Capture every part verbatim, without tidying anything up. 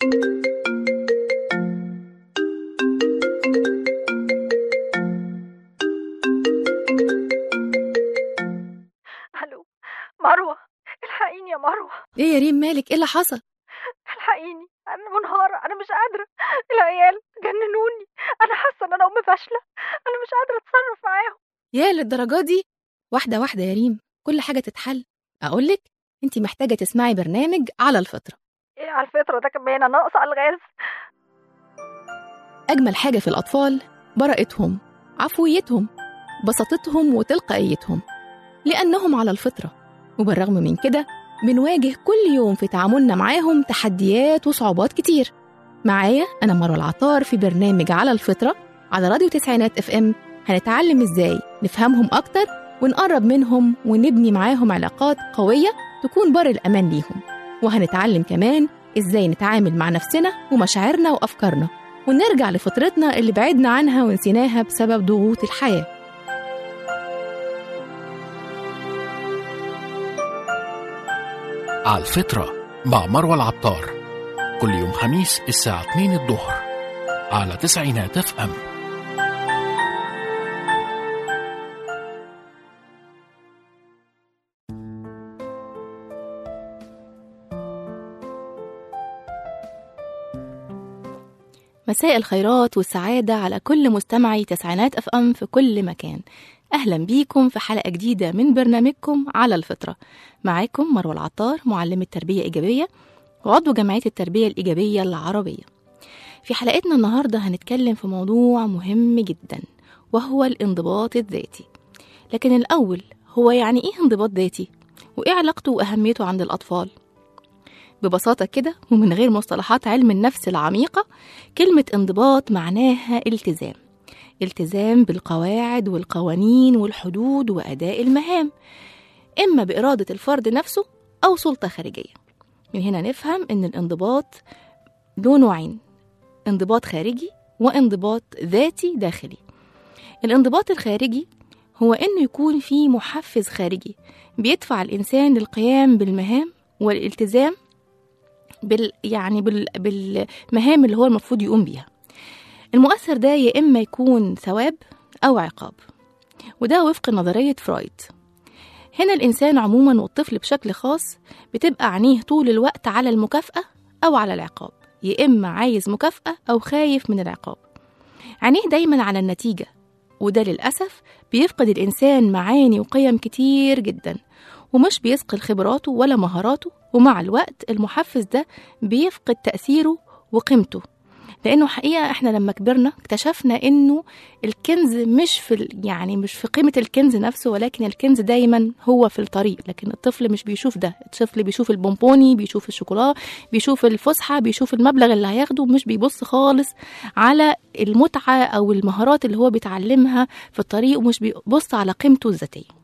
الو مروه، الحقيني يا مروه. ايه يا ريم، مالك؟ ايه اللي حصل؟ الحقيني، انا منهاره، انا مش قادره. العيال جننوني، انا حاسه ان انا ام فاشله، انا مش قادره اتصرف معاهم. يا للدرجه دي؟ واحده واحده يا ريم، كل حاجه تتحل. اقولك انت محتاجه تسمعي برنامج على الفطره. ايه على الفطره ده كمان؟ انا ناقصه الغاز. اجمل حاجه في الاطفال براءتهم، عفويتهم، بساطتهم وتلقائيتهم، لانهم على الفطره. وبالرغم من كده بنواجه كل يوم في تعاملنا معاهم تحديات وصعوبات كتير. معايا أنا مروة العطار في برنامج على الفطرة على راديو تسعينات اف ام. هنتعلم إزاي نفهمهم أكتر ونقرب منهم ونبني معاهم علاقات قوية تكون بر الأمان ليهم. وهنتعلم كمان إزاي نتعامل مع نفسنا ومشاعرنا وأفكارنا ونرجع لفطرتنا اللي بعدنا عنها ونسيناها بسبب ضغوط الحياة. على الفطرة مع مروة العطار، كل يوم خميس الساعة اتنين الظهر على تسعينات اف ام. مساء الخيرات والسعادة على كل مستمعي تسعينات اف ام في كل مكان. أهلا بيكم في حلقة جديدة من برنامجكم على الفطرة. معاكم مروة العطار، معلمة تربية إيجابية وعضو جمعية التربية الإيجابية العربية. في حلقتنا النهاردة هنتكلم في موضوع مهم جدا، وهو الانضباط الذاتي. لكن الأول، هو يعني إيه انضباط ذاتي؟ وإيه علاقته وأهميته عند الأطفال؟ ببساطة كده ومن غير مصطلحات علم النفس العميقة، كلمة انضباط معناها التزام. التزام بالقواعد والقوانين والحدود وأداء المهام، إما بإرادة الفرد نفسه أو سلطة خارجية. من هنا نفهم إن الانضباط له نوعين: انضباط خارجي وانضباط ذاتي داخلي. الانضباط الخارجي هو إنه يكون فيه محفز خارجي بيدفع الإنسان للقيام بالمهام والالتزام بال يعني بال بالمهام اللي هو المفروض يقوم بيها. المؤثر ده يا إما يكون ثواب أو عقاب، وده وفق نظرية فرويد. هنا الإنسان عموما والطفل بشكل خاص بتبقى عينيه طول الوقت على المكافأة أو على العقاب، يا إما عايز مكافأة أو خايف من العقاب. عينيه دايما على النتيجة، وده للأسف بيفقد الإنسان معاني وقيم كتير جدا، ومش بيثقل خبراته ولا مهاراته. ومع الوقت المحفز ده بيفقد تأثيره وقيمته، لأنه حقيقة إحنا لما كبرنا اكتشفنا إنه الكنز مش في يعني مش في قيمة الكنز نفسه، ولكن الكنز دايما هو في الطريق. لكن الطفل مش بيشوف ده، الطفل بيشوف البونبوني، بيشوف الشوكولا، بيشوف الفسحة، بيشوف المبلغ اللي هياخده، مش بيبص خالص على المتعة أو المهارات اللي هو بيتعلمها في الطريق، ومش بيبص على قيمته الذاتية.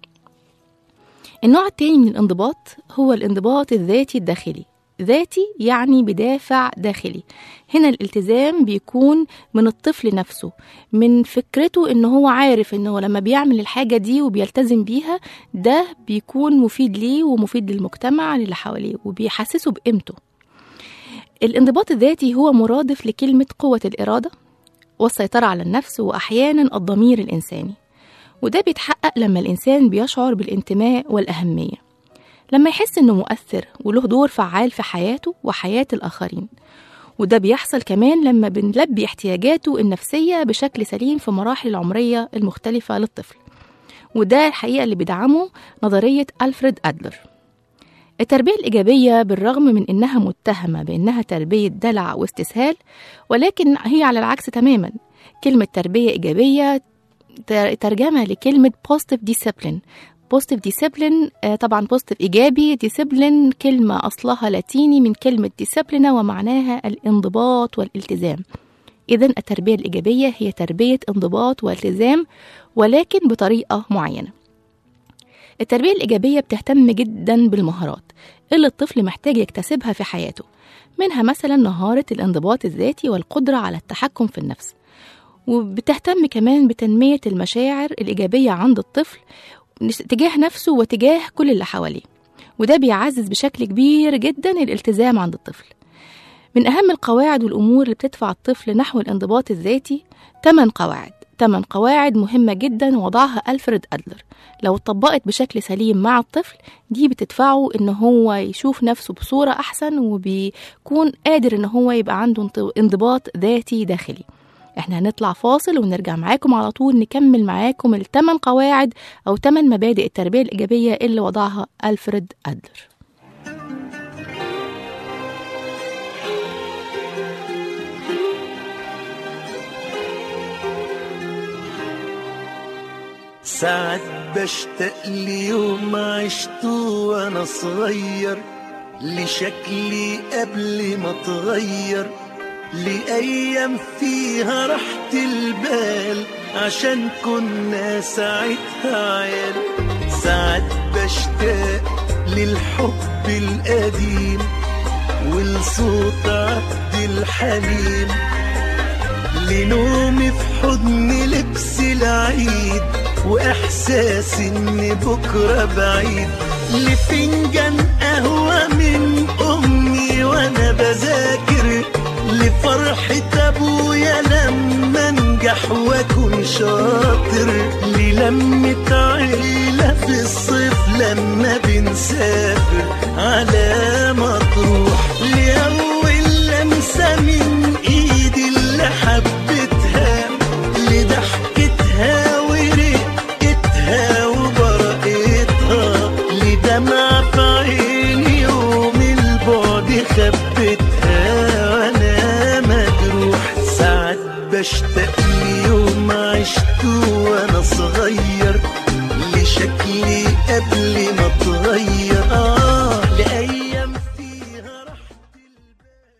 النوع التاني من الانضباط هو الانضباط الذاتي الداخلي. ذاتي يعني بدافع داخلي. هنا الالتزام بيكون من الطفل نفسه، من فكرته انه هو عارف انه لما بيعمل الحاجة دي وبيلتزم بيها ده بيكون مفيد ليه ومفيد للمجتمع اللي حواليه، وبيحسسه بقيمته. الانضباط الذاتي هو مرادف لكلمة قوة الإرادة والسيطرة على النفس، وأحيانا الضمير الإنساني. وده بيتحقق لما الإنسان بيشعر بالانتماء والأهمية، لما يحس إنه مؤثر وله دور فعال في حياته وحياة الآخرين. وده بيحصل كمان لما بنلبي احتياجاته النفسية بشكل سليم في مراحل العمرية المختلفة للطفل. وده الحقيقة اللي بيدعمه نظرية ألفريد أدلر. التربية الإيجابية بالرغم من إنها متهمة بإنها تربية دلع واستسهال، ولكن هي على العكس تماما. كلمة تربية إيجابية ترجمة لكلمة positive discipline. positive discipline طبعا positive إيجابي، discipline كلمة أصلها لاتيني من كلمة discipline ومعناها الانضباط والالتزام. إذن التربية الإيجابية هي تربية انضباط والتزام، ولكن بطريقة معينة. التربية الإيجابية بتهتم جدا بالمهارات اللي الطفل محتاج يكتسبها في حياته، منها مثلا مهارة الانضباط الذاتي والقدرة على التحكم في النفس. وبتهتم كمان بتنمية المشاعر الإيجابية عند الطفل تجاه نفسه وتجاه كل اللي حواليه، وده بيعزز بشكل كبير جدا الالتزام عند الطفل. من أهم القواعد والأمور اللي بتدفع الطفل نحو الانضباط الذاتي ثمان قواعد ثمان قواعد مهمة جدا وضعها ألفريد أدلر. لو اتطبقت بشكل سليم مع الطفل دي بتدفعه إن هو يشوف نفسه بصورة أحسن وبيكون قادر إن هو يبقى عنده انضباط ذاتي داخلي. احنا هنطلع فاصل ونرجع معاكم على طول نكمل معاكم الثمان قواعد أو ثمان مبادئ التربية الإيجابية اللي وضعها ألفريد أدلر. ساعات بشتاق ليوم عشته وانا صغير، لشكلي قبل ما اتغير، لأيام فيها راحة البال عشان كنا ساعتها عيال. ساعات بشتاق للحب القديم ولصوت عبد الحليم، لنومي في حضن لبس العيد وإحساس إن بكرة بعيد، لفنجان قهوة من أمي وأنا بذاكر، لفرحة أبويا لما أنجح وأكون شاطر، للمة عيلة في الصيف لما بنسافر على مطروح، لأول لمسة من إيدي اللي حبتها، لضحكتها ورقتها وبرقتها، لدمع في عيني يوم البعد خبتها وانا مجروح. ساعات بشتاق ليوم عشته وانا صغير، لشكلي قبل ما اتغير، اه لأيام فيها راحة البال.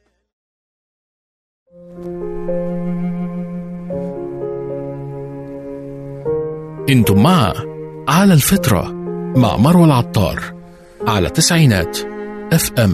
انتم مع على الفطرة مع مروة العطار على تسعينات اف ام.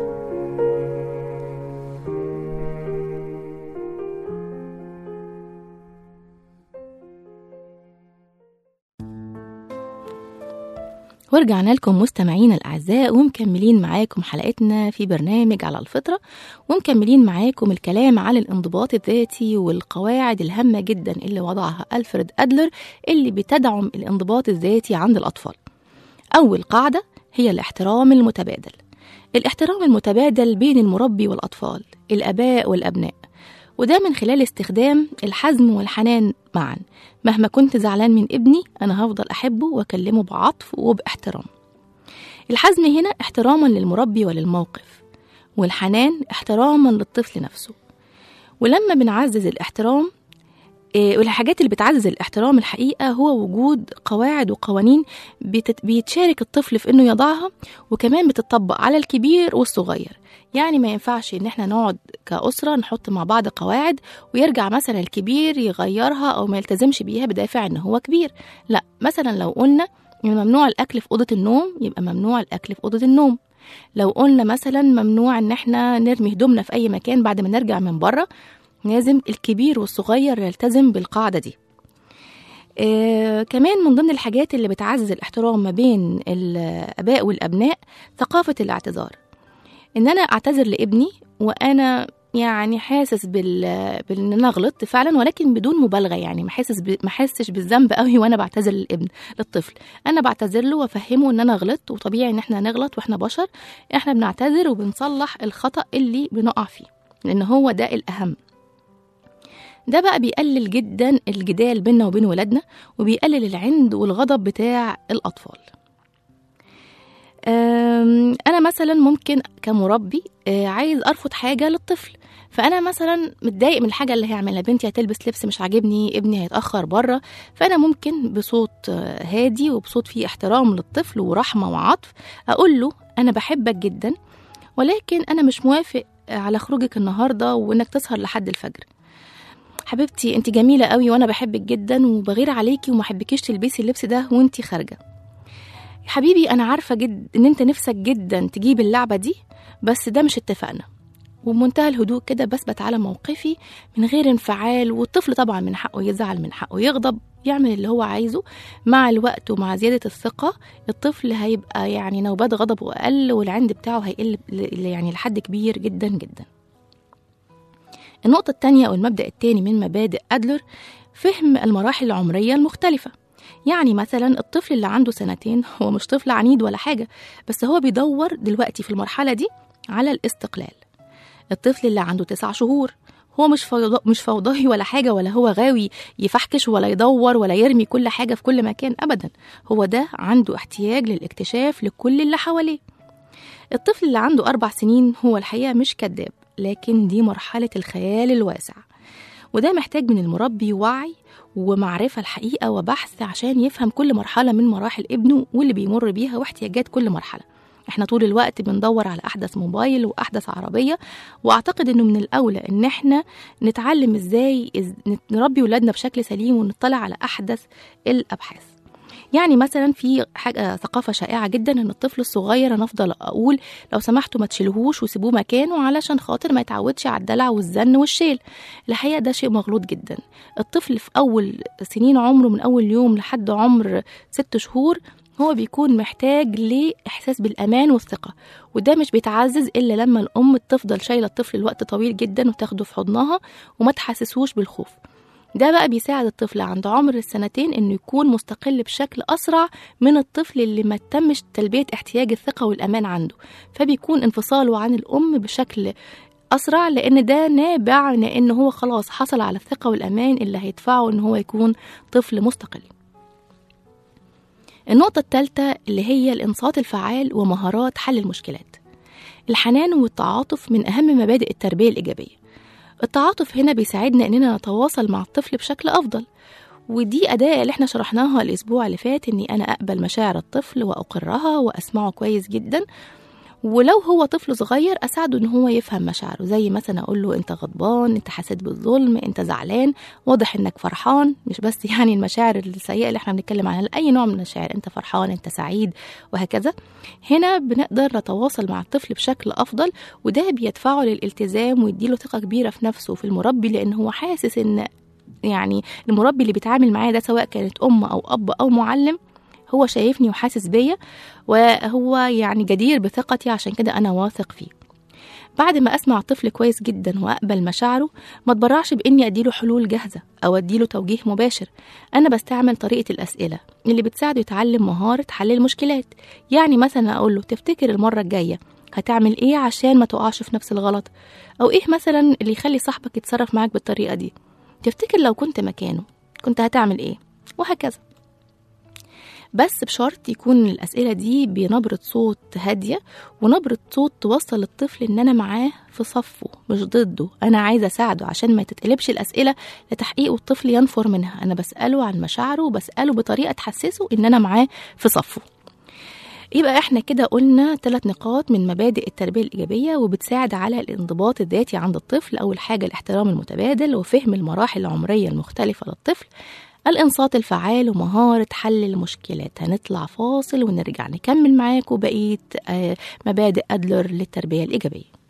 ورجعنا لكم مستمعين الأعزاء ومكملين معاكم حلقتنا في برنامج على الفطرة، ومكملين معاكم الكلام على الانضباط الذاتي والقواعد الهامة جدا اللي وضعها ألفريد أدلر اللي بتدعم الانضباط الذاتي عند الأطفال. أول قاعدة هي الاحترام المتبادل. الاحترام المتبادل بين المربي والأطفال، الآباء والأبناء، وده من خلال استخدام الحزم والحنان معا. مهما كنت زعلان من ابني أنا هفضل أحبه وأكلمه بعطف وباحترام. الحزم هنا احتراما للمربي وللموقف، والحنان احتراما للطفل نفسه. ولما بنعزز الاحترام إيه، والحاجات اللي بتعزز الاحترام الحقيقة هو وجود قواعد وقوانين بيتشارك الطفل في انه يضعها، وكمان بتطبق على الكبير والصغير. يعني ما ينفعش ان احنا نقعد كأسرة نحط مع بعض قواعد ويرجع مثلا الكبير يغيرها او ما يلتزمش بيها بدافع ان هو كبير. لا، مثلا لو قلنا ممنوع الاكل في أوضة النوم يبقى ممنوع الاكل في أوضة النوم. لو قلنا مثلا ممنوع ان احنا نرمي هدومنا في اي مكان بعد ما نرجع من بره، لازم الكبير والصغير يلتزم بالقاعدة دي. آه كمان من ضمن الحاجات اللي بتعزز الاحترام ما بين الآباء والأبناء ثقافة الاعتذار. إن أنا أعتذر لابني وأنا يعني حاسس بال بان انا غلطت فعلا، ولكن بدون مبالغه. يعني ما حاسس ب... ما حاسش بالذنب قوي وانا بعتذر للابن للطفل. انا بعتذر له وافهمه ان انا غلطت، وطبيعي ان احنا نغلط واحنا بشر، احنا بنعتذر وبنصلح الخطأ اللي بنقع فيه، لان هو ده الاهم. ده بقى بيقلل جدا الجدال بيننا وبين ولادنا، وبيقلل العند والغضب بتاع الأطفال. أنا مثلا ممكن كمربي عايز أرفض حاجة للطفل، فأنا مثلا متضايق من الحاجة اللي هيعملها. بنتي هتلبس لبس مش عاجبني، ابني هيتأخر بره، فأنا ممكن بصوت هادي وبصوت فيه احترام للطفل ورحمة وعطف أقول له أنا بحبك جدا، ولكن أنا مش موافق على خروجك النهاردة وإنك تسهر لحد الفجر. حبيبتي انت جميلة قوي وانا بحبك جدا وبغير عليكي وما حبكيش تلبسي اللبس ده وانت خارجة. حبيبي انا عارفة جد ان انت نفسك جدا تجيب اللعبة دي، بس ده مش اتفقنا. وبمنتهى الهدوء كده بثبت على موقفي من غير انفعال. والطفل طبعا من حقه يزعل، من حقه يغضب، يعمل اللي هو عايزه. مع الوقت ومع زيادة الثقة الطفل هيبقى يعني نوبات غضبه أقل، والعند بتاعه هيقل يعني لحد كبير جدا جدا. النقطة التانية أو المبدأ التاني من مبادئ أدلر فهم المراحل العمرية المختلفة. يعني مثلا الطفل اللي عنده سنتين هو مش طفل عنيد ولا حاجة، بس هو بيدور دلوقتي في المرحلة دي على الاستقلال. الطفل اللي عنده تسع شهور هو مش فوض... مش فوضوي ولا حاجة، ولا هو غاوي يفحكش ولا يدور ولا يرمي كل حاجة في كل مكان أبدا. هو ده عنده احتياج للاكتشاف لكل اللي حواليه. الطفل اللي عنده أربع سنين هو الحقيقة مش كذاب، لكن دي مرحلة الخيال الواسع، وده محتاج من المربي وعي ومعرفة الحقيقة وبحث عشان يفهم كل مرحلة من مراحل ابنه واللي بيمر بيها واحتياجات كل مرحلة. احنا طول الوقت بندور على أحدث موبايل وأحدث عربية، وأعتقد أنه من الأولى أن احنا نتعلم إزاي نربي ولادنا بشكل سليم ونطلع على أحدث الأبحاث. يعني مثلا في حاجة ثقافة شائعة جدا ان الطفل الصغير انا افضل اقول لو سمحتوا ما تشيلهوش وسيبوه مكانه علشان خاطر ما يتعودش على الدلع والزن والشيل. الحقيقة ده شيء مغلوط جدا. الطفل في اول سنين عمره من اول يوم لحد عمر ست شهور هو بيكون محتاج لإحساس بالأمان والثقة، وده مش بيتعزز إلا لما الأم تفضل شايلة الطفل لوقت طويل جدا وتاخده في حضنها وما تحسسوش بالخوف. ده بقى بيساعد الطفل عند عمر السنتين إنه يكون مستقل بشكل أسرع من الطفل اللي ما تمش تلبية احتياج الثقة والأمان عنده، فبيكون انفصاله عن الأم بشكل أسرع، لأن ده نابع لأنه هو خلاص حصل على الثقة والأمان اللي هيدفعه إنه هو يكون طفل مستقل. النقطة الثالثة اللي هي الإنصات الفعال ومهارات حل المشكلات. الحنان والتعاطف من أهم مبادئ التربية الإيجابية. التعاطف هنا بيساعدنا إننا نتواصل مع الطفل بشكل أفضل، ودي أداة اللي احنا شرحناها الأسبوع اللي فات، إني أنا أقبل مشاعر الطفل وأقرها وأسمعه كويس جدا. ولو هو طفل صغير أساعده إن هو يفهم مشاعره، زي مثلا أقول له أنت غضبان، أنت حاسس بالظلم، أنت زعلان، واضح إنك فرحان، مش بس يعني المشاعر السيئة اللي احنا بنتكلم عنها، أي نوع من المشاعر، أنت فرحان، أنت سعيد، وهكذا. هنا بنقدر نتواصل مع الطفل بشكل أفضل، وده بيدفعه للالتزام ويديله ثقة كبيرة في نفسه وفي المربي، لأن هو حاسس إن يعني المربي اللي بيتعامل معاه ده سواء كانت أم أو أب أو معلم هو شايفني وحاسس بيا، وهو يعني جدير بثقتي، عشان كده أنا واثق فيه. بعد ما أسمع الطفل كويس جدا وأقبل مشاعره، ما تبرعش بإني أديله حلول جاهزة أو أديله توجيه مباشر. أنا بستعمل طريقة الأسئلة اللي بتساعده يتعلم مهارة حل المشكلات. يعني مثلا أقول له تفتكر المرة الجاية هتعمل إيه عشان ما تقعش في نفس الغلط؟ أو إيه مثلا اللي يخلي صاحبك يتصرف معاك بالطريقة دي؟ تفتكر لو كنت مكانه كنت هتعمل إيه؟ وهكذا. بس بشرط يكون الأسئلة دي بنبرة صوت هادية، ونبرة صوت توصل للطفل إن أنا معاه في صفه مش ضده، أنا عايزة أساعده عشان ما تتقلبش الأسئلة لتحقيق والطفل ينفر منها. أنا بسأله عن مشاعره وبسأله بطريقة تحسسه إن أنا معاه في صفه. يبقى احنا كده قلنا ثلاث نقاط من مبادئ التربية الإيجابية وبتساعد على الانضباط الذاتي عند الطفل. أول حاجة الاحترام المتبادل وفهم المراحل العمرية المختلفة للطفل، الإنصات الفعال ومهارة حل المشكلات. هنطلع فاصل ونرجع نكمل معاكم بقية مبادئ أدلر للتربية الإيجابية.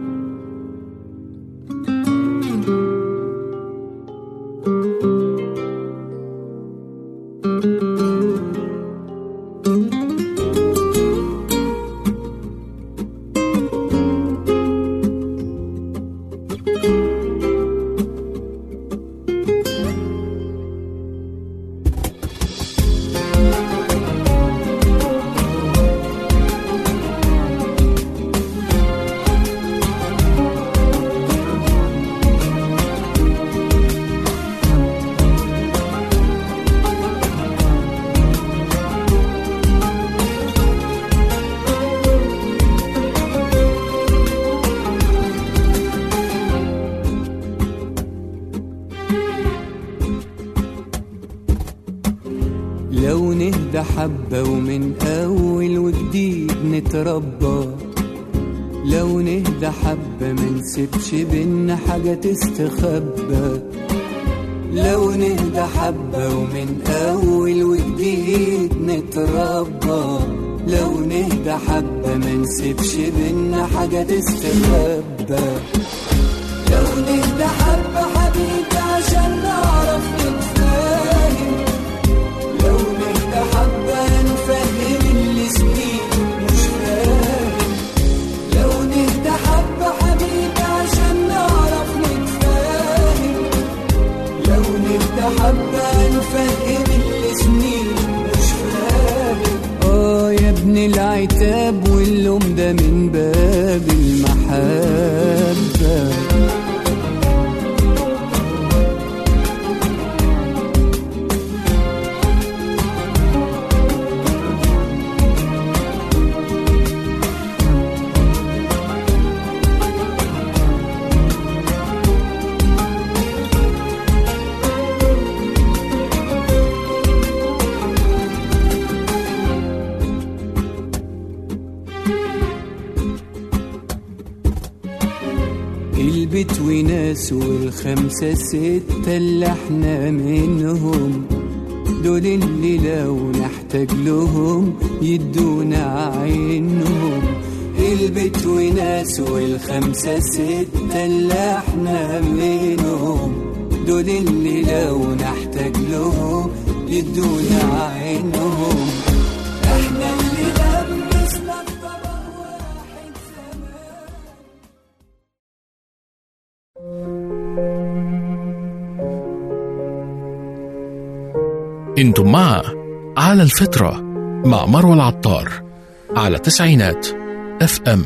لو نهدى حبة ومن أول وجديد نتربى، لو نهدى حبة منسيبش بينا حاجة تستخبى، لو نهدى حبة ومن أول وجديد نتربى، لو نهدى حبة منسيبش بينا حاجة تستخبى، لو نهدى حبة حبيبي عشان نعرف نتفاهم، لو نهدى حبة نفهم اللي سنين مش فاهم، لو نهدى حبة حبيبي عشان نعرف نتفاهم. إلا من باب المحبة. البيت وناس والخمسة ستة اللي احنا منهم، دول اللي لو نحتاج لهم يدونا عينهم. البيت وناس والخمسة ستة اللي احنا منهم، دول اللي لو نحتاج لهم يدونا عينهم. احنا اللي لمسنا الطبق واحد زمان. انتم مع على الفطرة مع مروة العطار على تسعينات اف ام.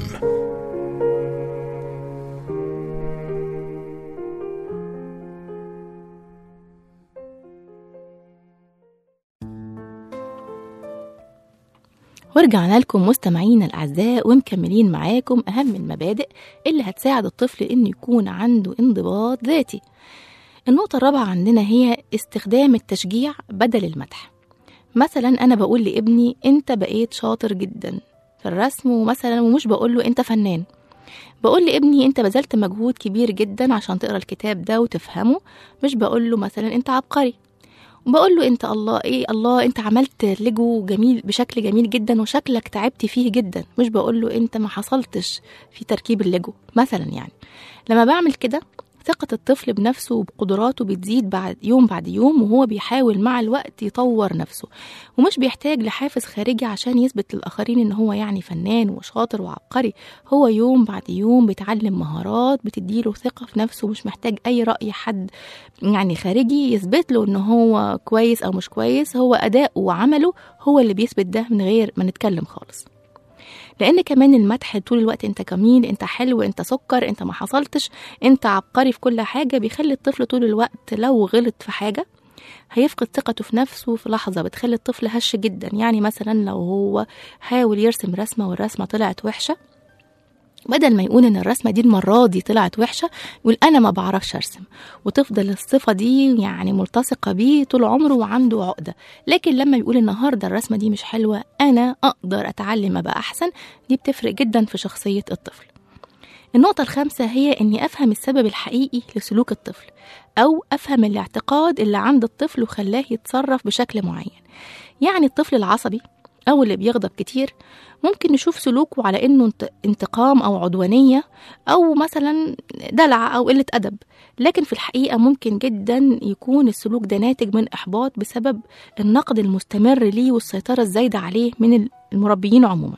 ورجعنا لكم مستمعينا الأعزاء ومكملين معاكم أهم المبادئ اللي هتساعد الطفل إنه يكون عنده انضباط ذاتي. النقطة الرابعة عندنا هي استخدام التشجيع بدل المدح. مثلا أنا بقول لابني أنت بقيت شاطر جدا في الرسم، ومثلا ومش بقول له أنت فنان، بقول لابني أنت بذلت مجهود كبير جدا عشان تقرأ الكتاب ده وتفهمه، مش بقول له مثلا أنت عبقري. وبقول له انت الله ايه الله انت عملت ليجو جميل بشكل جميل جدا وشكلك تعبت فيه جدا، مش بقول له انت ما حصلتش في تركيب الليجو مثلا. يعني لما بعمل كده ثقة الطفل بنفسه وبقدراته بتزيد بعد يوم بعد يوم، وهو بيحاول مع الوقت يطور نفسه ومش بيحتاج لحافز خارجي عشان يثبت للآخرين ان هو يعني فنان وشاطر وعبقري. هو يوم بعد يوم بيتعلم مهارات بتديله ثقة في نفسه، مش محتاج اي رأي حد يعني خارجي يثبت له ان هو كويس او مش كويس. هو أداؤه وعمله هو اللي بيثبت ده من غير ما نتكلم خالص. لأن كمان المدح طول الوقت انت جميل، انت حلو، انت سكر، انت ما حصلتش، انت عبقري في كل حاجة، بيخلي الطفل طول الوقت لو غلط في حاجة هيفقد ثقته في نفسه في لحظة، بتخلي الطفل هش جدا. يعني مثلا لو هو حاول يرسم رسمة والرسمة طلعت وحشة، بدل ما يقول ان الرسمة دي المرة دي طلعت وحشة يقول انا ما بعرفش ارسم، وتفضل الصفة دي يعني ملتصقة بيه طول عمره وعنده عقدة. لكن لما يقول النهاردة الرسمة دي مش حلوة انا اقدر اتعلم ابقى احسن، دي بتفرق جدا في شخصية الطفل. النقطة الخامسة هي اني افهم السبب الحقيقي لسلوك الطفل، او افهم الاعتقاد اللي عند الطفل وخلاه يتصرف بشكل معين. يعني الطفل العصبي أو اللي بيغضب كتير ممكن نشوف سلوكه على إنه انتقام أو عدوانية أو مثلا دلع أو قلة أدب، لكن في الحقيقة ممكن جدا يكون السلوك ده ناتج من إحباط بسبب النقد المستمر ليه والسيطرة الزايدة عليه من المربيين عموما.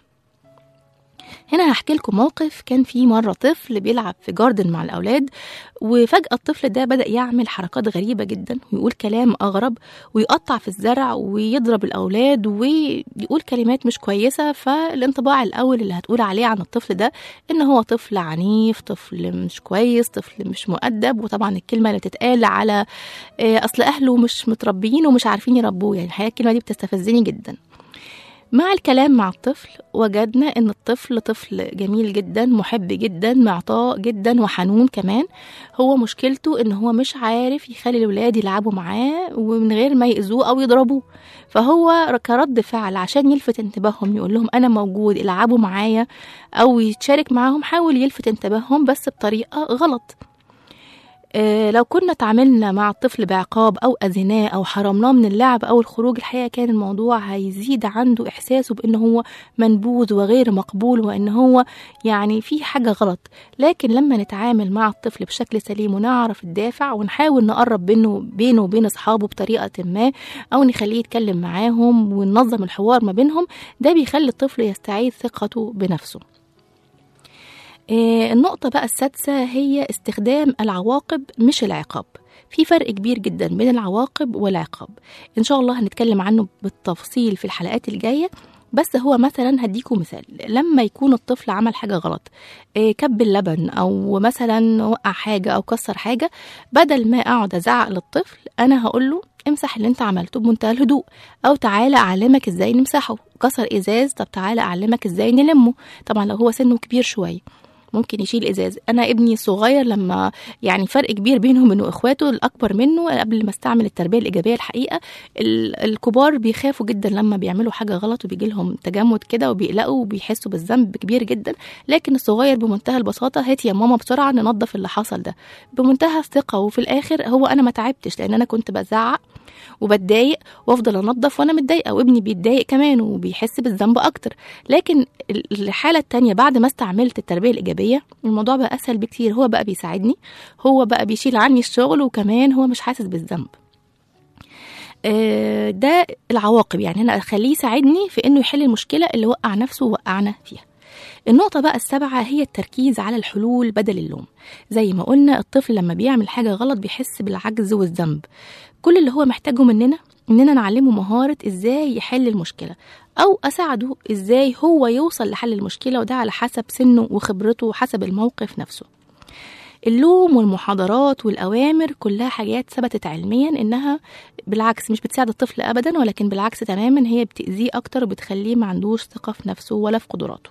هنا هحكي لكم موقف. كان في مرة طفل بيلعب في جاردن مع الأولاد، وفجأة الطفل ده بدأ يعمل حركات غريبة جدا ويقول كلام أغرب ويقطع في الزرع ويضرب الأولاد ويقول كلمات مش كويسة. فالانطباع الأول اللي هتقول عليه عن الطفل ده إن هو طفل عنيف، طفل مش كويس، طفل مش مؤدب. وطبعا الكلمة اللي تتقال على أصل أهله مش متربيين ومش عارفين يربوه، يعني الحقيقة الكلمة دي بتستفزني جدا. مع الكلام مع الطفل وجدنا ان الطفل طفل جميل جدا، محب جدا، معطاء جدا وحنون كمان. هو مشكلته ان هو مش عارف يخلي الولاد يلعبوا معاه ومن غير ما يأذوه او يضربوه. فهو كرد فعل عشان يلفت انتباههم يقول لهم انا موجود العبوا معايا او يتشارك معاهم، حاول يلفت انتباههم بس بطريقة غلط. آه لو كنا تعاملنا مع الطفل بعقاب أو أذيناه أو حرمناه من اللعب أو الخروج، الحقيقة كان الموضوع هيزيد عنده إحساسه بأنه هو منبوذ وغير مقبول وأنه هو يعني في حاجة غلط. لكن لما نتعامل مع الطفل بشكل سليم ونعرف الدافع ونحاول نقرب بينه بينه وبين أصحابه بطريقة ما، أو نخليه يتكلم معاهم وننظم الحوار ما بينهم، ده بيخلي الطفل يستعيد ثقته بنفسه. النقطة بقى السادسة هي استخدام العواقب مش العقاب. في فرق كبير جدا بين العواقب والعقاب، إن شاء الله هنتكلم عنه بالتفصيل في الحلقات الجاية. بس هو مثلا هديكم مثال، لما يكون الطفل عمل حاجة غلط، كب اللبن أو مثلا وقع حاجة أو كسر حاجة، بدل ما أقعد أزعق للطفل أنا هقوله امسح اللي انت عملته بمنتهى الهدوء، أو تعالى أعلمك إزاي نمسحه. كسر إزاز، طب تعالى أعلمك إزاي نلمه. طبعا لو هو سنه كبير شوية ممكن يشيل إزاز. أنا ابني الصغير لما يعني فرق كبير بينهم وبين إخواته الأكبر منه، قبل ما استعمل التربية الإيجابية الحقيقة الكبار بيخافوا جدا لما بيعملوا حاجة غلط وبيجي لهم تجمد كده وبيقلقوا وبيحسوا بالذنب كبير جدا. لكن الصغير بمنتهى البساطة، هاتي يا ماما بسرعة ننظف اللي حصل ده، بمنتهى الثقة. وفي الآخر هو أنا ما تعبتش، لأن أنا كنت بزعق وبتضايق وافضل انظف وانا متضايقه، وابني بيتضايق كمان وبيحس بالذنب اكتر. لكن الحاله التانية بعد ما استعملت التربيه الايجابيه الموضوع بقى اسهل بكتير، هو بقى بيساعدني، هو بقى بيشيل عني الشغل، وكمان هو مش حاسس بالذنب. ده العواقب، يعني انا اخليه يساعدني في انه يحل المشكله اللي وقع نفسه ووقعنا فيها. النقطة بقى السابعة هي التركيز على الحلول بدل اللوم. زي ما قلنا الطفل لما بيعمل حاجة غلط بيحس بالعجز والذنب، كل اللي هو محتاجه مننا إننا نعلمه مهارة إزاي يحل المشكلة، أو أساعده إزاي هو يوصل لحل المشكلة، وده على حسب سنه وخبرته وحسب الموقف نفسه. اللوم والمحاضرات والأوامر كلها حاجات ثبتت علميا إنها بالعكس مش بتساعد الطفل أبدا، ولكن بالعكس تماما هي بتأذيه أكتر وبتخليه ما عندوش ثقة في نفسه ولا في قدراته.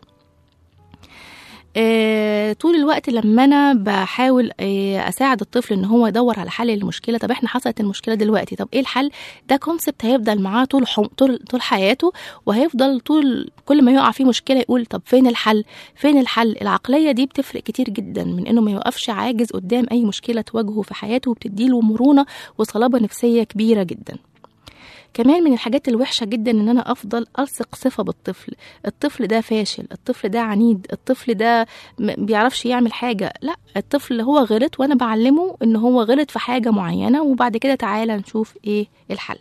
آه، طول الوقت لما انا بحاول آه، اساعد الطفل ان هو يدور على حل المشكله، طب احنا حصلت المشكله دلوقتي، طب ايه الحل؟ ده كونسبت هيفضل معاه طول حم... طول طول حياته، وهيفضل طول كل ما يقع فيه مشكله يقول طب فين الحل؟ فين الحل؟ العقليه دي بتفرق كتير جدا من انه ما يوقفش عاجز قدام اي مشكله تواجهه في حياته، وبتديله مرونه وصلابه نفسيه كبيره جدا. كمان من الحاجات الوحشة جدا ان انا افضل الصق صفة بالطفل، الطفل ده فاشل، الطفل ده عنيد، الطفل ده بيعرفش يعمل حاجة. لا، الطفل هو غلط وانا بعلمه ان هو غلط في حاجة معينة، وبعد كده تعالى نشوف ايه الحل.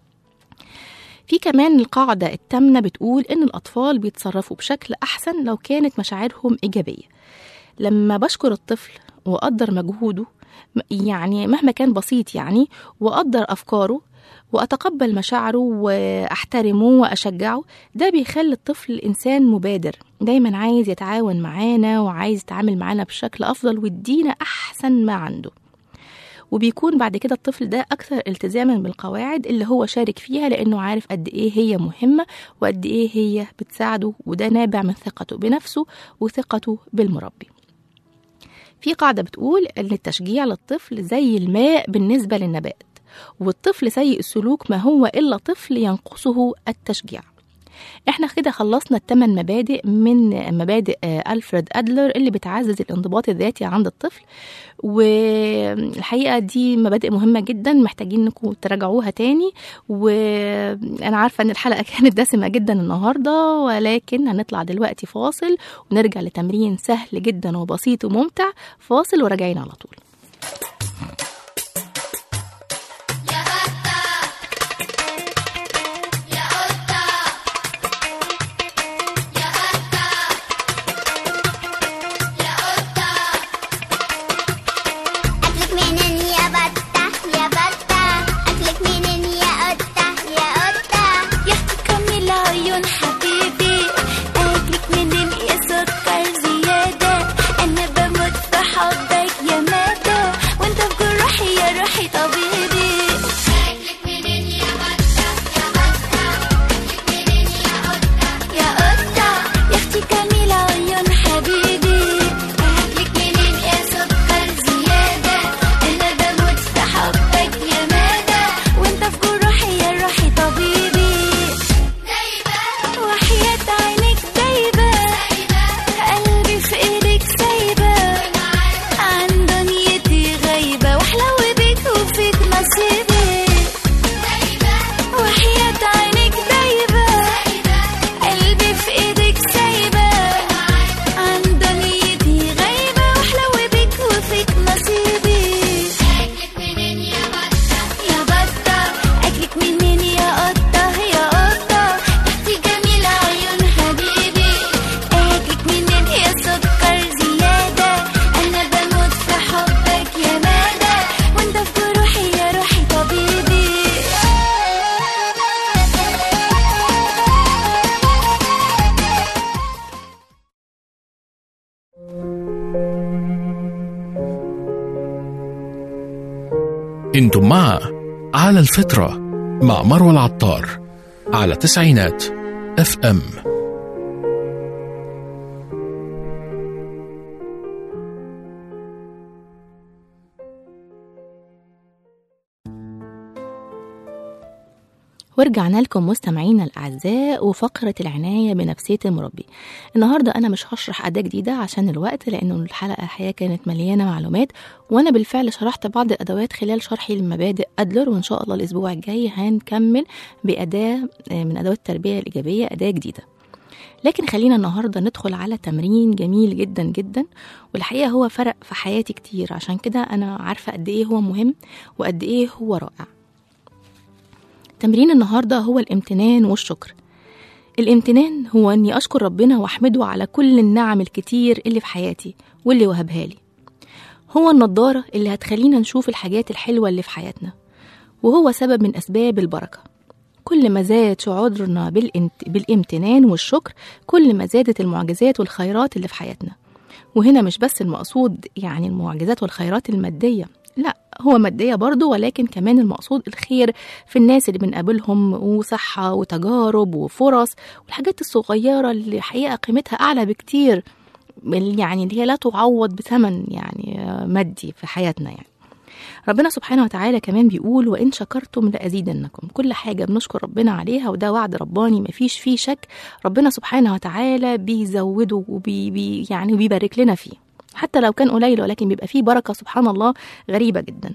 في كمان القاعدة التامنة بتقول ان الاطفال بيتصرفوا بشكل احسن لو كانت مشاعرهم ايجابية. لما بشكر الطفل واقدر مجهوده، يعني مهما كان بسيط يعني، واقدر افكاره وأتقبل مشاعره وأحترمه وأشجعه، ده بيخلي الطفل إنسان مبادر، دايما عايز يتعاون معانا وعايز يتعامل معانا بشكل أفضل ويدينا أحسن ما عنده. وبيكون بعد كده الطفل ده أكثر التزاما بالقواعد اللي هو شارك فيها، لأنه عارف قد إيه هي مهمة وقد إيه هي بتساعده، وده نابع من ثقته بنفسه وثقته بالمربي. في قاعدة بتقول أن التشجيع للطفل زي الماء بالنسبة للنبات، والطفل سيء السلوك ما هو إلا طفل ينقصه التشجيع. احنا كده خلصنا الثمان مبادئ من مبادئ ألفريد أدلر اللي بتعزز الانضباط الذاتي عند الطفل، والحقيقة دي مبادئ مهمة جدا محتاجين انكم تراجعوها تاني. وانا عارفة ان الحلقة كانت دسمة جدا النهاردة، ولكن هنطلع دلوقتي فاصل ونرجع لتمرين سهل جدا وبسيط وممتع. فاصل وراجعين على طول. حبك يا مدى انتم مع على الفطرة مع مروة العطار على تسعينات اف ام. ورجعنا لكم مستمعينا الأعزاء وفقرة العناية بنفسية المربي. النهاردة أنا مش هشرح أداة جديدة عشان الوقت، لأنه الحلقة الحقيقة كانت مليانة معلومات، وأنا بالفعل شرحت بعض الأدوات خلال شرحي لمبادئ أدلر، وإن شاء الله الأسبوع الجاي هنكمل بأداة من أدوات التربية الإيجابية، أداة جديدة. لكن خلينا النهاردة ندخل على تمرين جميل جدا جدا، والحقيقة هو فرق في حياتي كتير، عشان كده أنا عارفة قد إيه هو مهم وقد إيه هو رائع. تمرين النهاردة هو الامتنان والشكر. الامتنان هو أني أشكر ربنا وأحمده على كل النعم الكتير اللي في حياتي واللي وهبها لي. هو النضارة اللي هتخلينا نشوف الحاجات الحلوة اللي في حياتنا، وهو سبب من أسباب البركة. كل ما زاد شعورنا بالامتنان والشكر، كل ما زادت المعجزات والخيرات اللي في حياتنا. وهنا مش بس المقصود يعني المعجزات والخيرات المادية، لا، هو مادية برضو، ولكن كمان المقصود الخير في الناس اللي بنقابلهم، وصحة وتجارب وفرص والحاجات الصغيرة اللي حقيقة قيمتها أعلى بكتير، يعني اللي هي لا تعوض بثمن يعني مادي في حياتنا. يعني ربنا سبحانه وتعالى كمان بيقول وإن شكرتم لأزيدنكم. كل حاجة بنشكر ربنا عليها، وده وعد رباني مفيش فيه شك. ربنا سبحانه وتعالى بيزوده وبي بي يعني بيبارك لنا فيه، حتى لو كان قليل ولكن بيبقى فيه بركة سبحان الله غريبة جدا.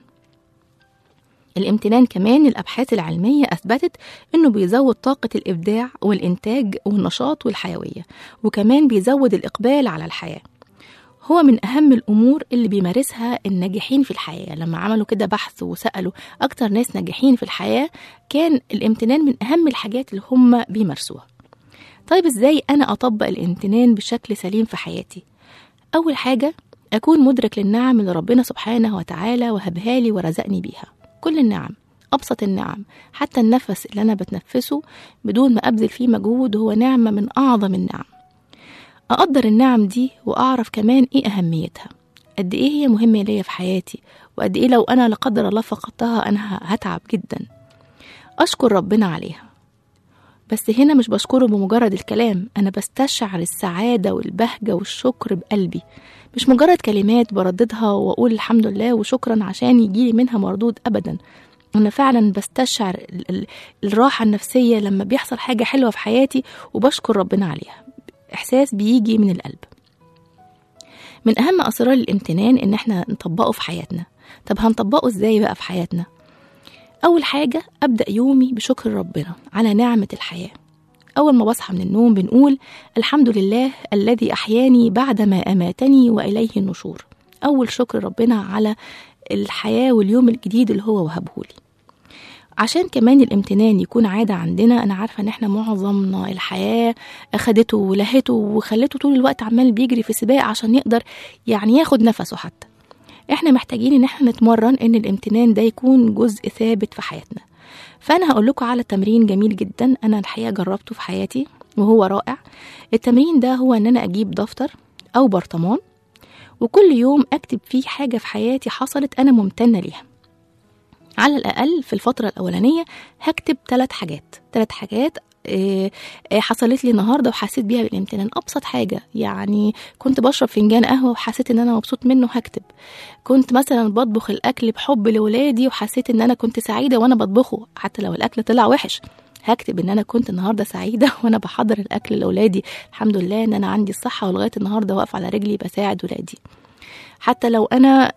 الامتنان كمان الأبحاث العلمية أثبتت أنه بيزود طاقة الإبداع والإنتاج والنشاط والحيوية، وكمان بيزود الإقبال على الحياة. هو من أهم الأمور اللي بيمارسها الناجحين في الحياة. لما عملوا كده بحث وسألوا أكتر ناس ناجحين في الحياة، كان الامتنان من أهم الحاجات اللي هم بيمارسوها. طيب إزاي أنا أطبق الامتنان بشكل سليم في حياتي؟ أول حاجة، أكون مدرك للنعم اللي ربنا سبحانه وتعالى وهبها لي ورزقني بيها. كل النعم، أبسط النعم، حتى النفس اللي أنا بتنفسه بدون ما أبذل فيه مجهود هو نعمة من أعظم النعم. أقدر النعم دي وأعرف كمان إيه أهميتها، قد إيه هي مهمة ليا في حياتي، وقد إيه لو أنا لقدر الله فقدتها أنا هتعب جدا. أشكر ربنا عليها، بس هنا مش بشكره بمجرد الكلام، أنا بستشعر السعادة والبهجة والشكر بقلبي، مش مجرد كلمات برددها وأقول الحمد لله وشكرا عشان يجيلي منها مردود أبدا. أنا فعلا بستشعر الراحة النفسية لما بيحصل حاجة حلوة في حياتي وبشكر ربنا عليها، إحساس بيجي من القلب. من أهم أسرار الامتنان إن احنا نطبقه في حياتنا. طب هنطبقه إزاي بقى في حياتنا؟ أول حاجة، أبدأ يومي بشكر ربنا على نعمة الحياة. أول ما بصحى من النوم بنقول الحمد لله الذي أحياني بعدما أماتني وإليه النشور. أول شكر ربنا على الحياة واليوم الجديد اللي هو وهبهولي. عشان كمان الامتنان يكون عادة عندنا، أنا عارفة إن إحنا معظمنا الحياة أخدته ولهته وخلته طول الوقت عمال بيجري في سباق عشان يقدر يعني ياخد نفسه. حتى إحنا محتاجين إن إحنا نتمرن إن الامتنان ده يكون جزء ثابت في حياتنا. فأنا هقول لكم على تمرين جميل جدا أنا الحقيقة جربته في حياتي وهو رائع. التمرين ده هو إن أنا أجيب دفتر أو برطمان، وكل يوم أكتب فيه حاجة في حياتي حصلت أنا ممتنة ليها. على الأقل في الفترة الأولانية هكتب ثلاث حاجات ثلاث حاجات حصلت لي النهاردة وحسيت بيها بالامتنان. أبسط حاجة، يعني كنت بشرب فنجان قهوة وحسيت إن أنا مبسوط منه، هكتب. كنت مثلا بطبخ الأكل بحب لولادي وحسيت إن أنا كنت سعيدة وأنا بطبخه، حتى لو الأكل طلع وحش هكتب إن أنا كنت النهاردة سعيدة وأنا بحضر الأكل لولادي، الحمد لله إن أنا عندي الصحة ولغاية النهاردة واقف على رجلي بساعد ولادي. حتى لو أنا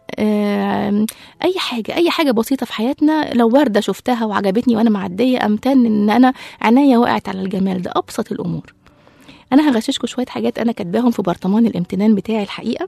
أي حاجة أي حاجة بسيطة في حياتنا، لو وردة شفتها وعجبتني وأنا معدية أمتن إن أنا عناية وقعت على الجمال ده. أبسط الأمور. أنا هغششكم شوية حاجات أنا كاتباهم في برطمان الامتنان بتاعي الحقيقة،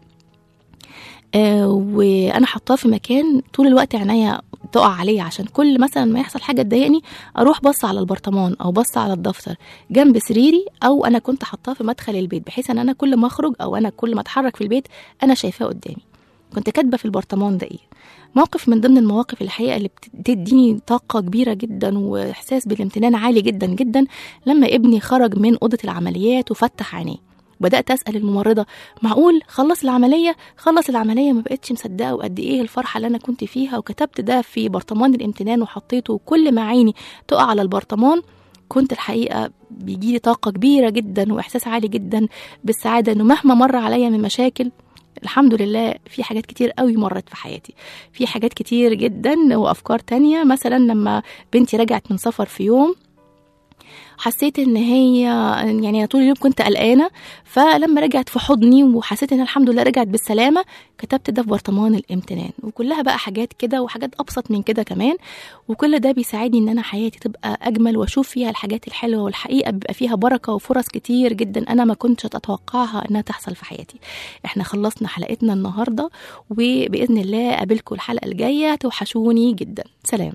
آه وأنا حطاه في مكان طول الوقت عناية تقع عليه، عشان كل مثلا ما يحصل حاجة تضايقني أروح بص على البرطمان أو بص على الدفتر جنب سريري، أو أنا كنت حطاه في مدخل البيت بحيث أن أنا كل ما أخرج أو أنا كل ما أتحرك في البيت أنا شايفاه قدامي. كنت كاتبة في البرطمان ده إيه؟ موقف من ضمن المواقف الحقيقة اللي بتديني طاقة كبيرة جدا وإحساس بالامتنان عالي جدا جدا، لما ابني خرج من أوضة العمليات وفتح عينيه وبدأت أسأل الممرضة معقول خلص العملية خلص العملية ما بقتش مصدقة وقد إيه الفرحة اللي أنا كنت فيها، وكتبت ده في برطمان الامتنان وحطيته، وكل ما عيني تقع على البرطمان كنت الحقيقة بيجيلي طاقة كبيرة جدا وإحساس عالي جدا بالسعادة، إنه مهما مر عليا من مشاكل الحمد لله في حاجات كتير قوي مرت في حياتي، في حاجات كتير جدا وأفكار تانية. مثلا لما بنتي رجعت من سفر في يوم حسيت ان هي يعني أنا طول اليوم كنت قلقانه، فلما رجعت في حضني وحسيت ان الحمد لله رجعت بالسلامه كتبت ده في برطمان الامتنان. وكلها بقى حاجات كده وحاجات ابسط من كده كمان، وكل ده بيساعدني ان انا حياتي تبقى اجمل واشوف فيها الحاجات الحلوه، والحقيقه بيبقى فيها بركه وفرص كتير جدا انا ما كنتش اتوقعها انها تحصل في حياتي. احنا خلصنا حلقتنا النهارده، وباذن الله اقابلكم الحلقه الجايه، توحشوني جدا. سلام.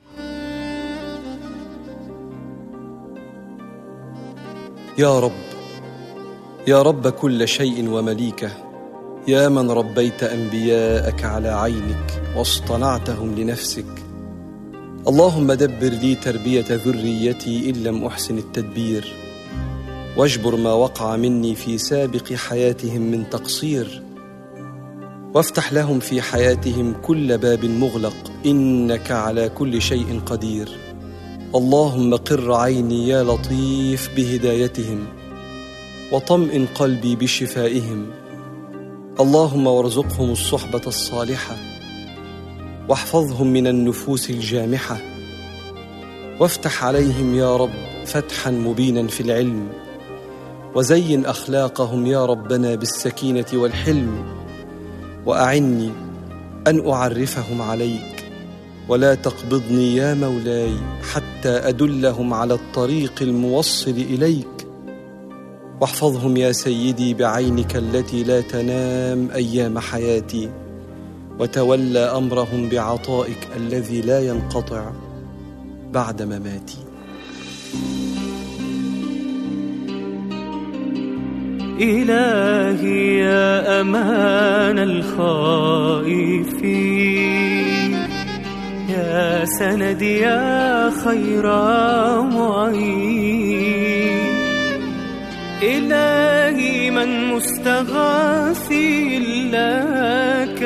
يا رب، يا رب كل شيء ومليكه، يا من ربيت أنبياءك على عينك واصطنعتهم لنفسك، اللهم دبر لي تربية ذريتي إن لم أحسن التدبير، واجبر ما وقع مني في سابق حياتهم من تقصير، وافتح لهم في حياتهم كل باب مغلق، إنك على كل شيء قدير. اللهم قر عيني يا لطيف بهدايتهم، وطمئن قلبي بشفائهم، اللهم وارزقهم الصحبة الصالحة، واحفظهم من النفوس الجامحة، وافتح عليهم يا رب فتحا مبينا في العلم، وزين أخلاقهم يا ربنا بالسكينة والحلم، وأعني أن أعرفهم عليك، ولا تقبضني يا مولاي حتى أدلهم على الطريق الموصل إليك، واحفظهم يا سيدي بعينك التي لا تنام أيام حياتي، وتولى أمرهم بعطائك الذي لا ينقطع بعد مماتي. إلهي يا أمان الخائفين، يا سندي يا خير معين، إلهي من مستغاثي لك،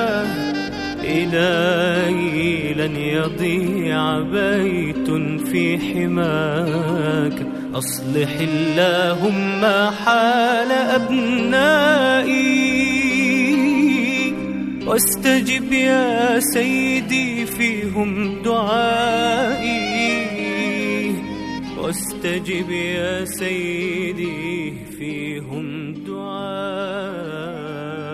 إلهي لن يضيع بيت في حماك، أصلح اللهم حال أبنائي، واستجب يا سيدي فيهم دعائي، واستجب يا سيدي فيهم دعائي.